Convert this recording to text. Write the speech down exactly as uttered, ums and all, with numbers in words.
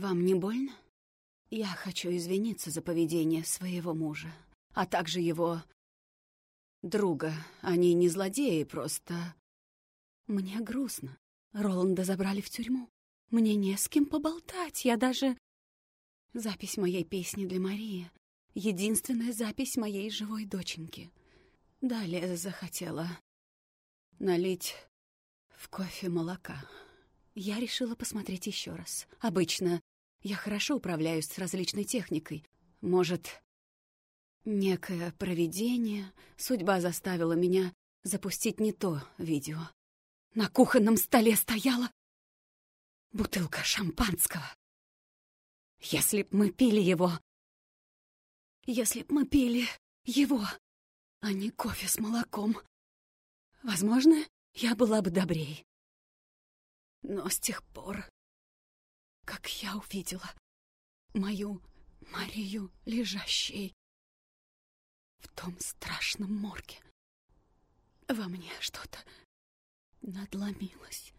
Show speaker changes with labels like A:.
A: Вам не больно? Я хочу извиниться за поведение своего мужа, а также его друга. Они не злодеи, просто... Мне грустно. Роланда забрали в тюрьму. Мне не с кем поболтать, я даже... Запись моей песни для Марии. Единственная запись моей живой доченьки. Далее захотела налить в кофе молока. Я решила посмотреть еще раз. Обычно я хорошо управляюсь с различной техникой. Может, некое провидение, судьба заставила меня запустить не то видео. На кухонном столе стояла бутылка шампанского. Если б мы пили его... Если б мы пили его, а не кофе с молоком, возможно, я была бы добрей. Но с тех пор, как я увидела мою Марию лежащей в том страшном морге, во мне что-то надломилось.